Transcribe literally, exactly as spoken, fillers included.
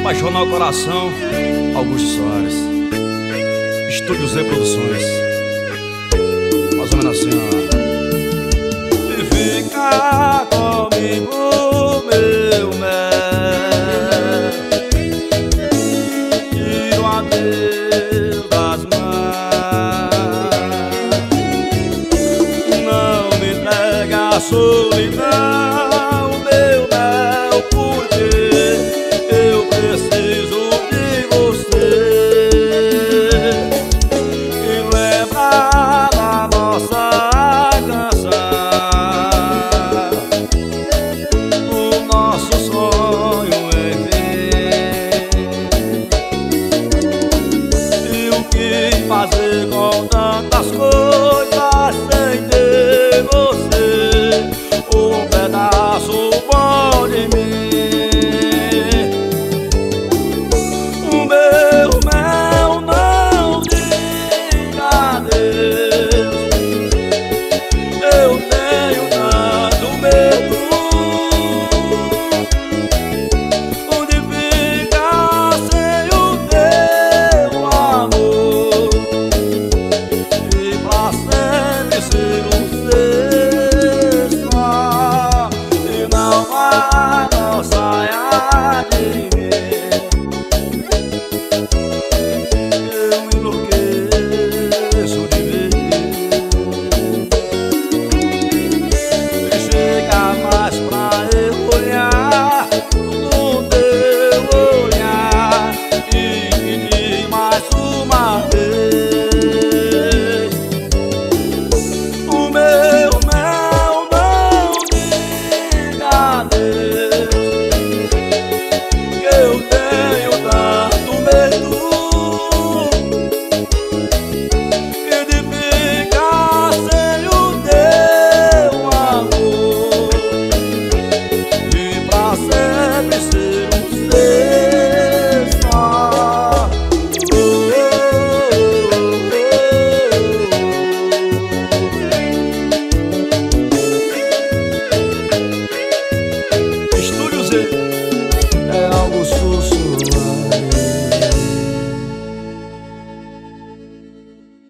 Apaixonar o coração, Augusto Soares. Estúdio Z Produções. Mais ou menos assim, ó. E fica comigo, meu mel. Tira o adeus das mãos. Não me entregue a solidão.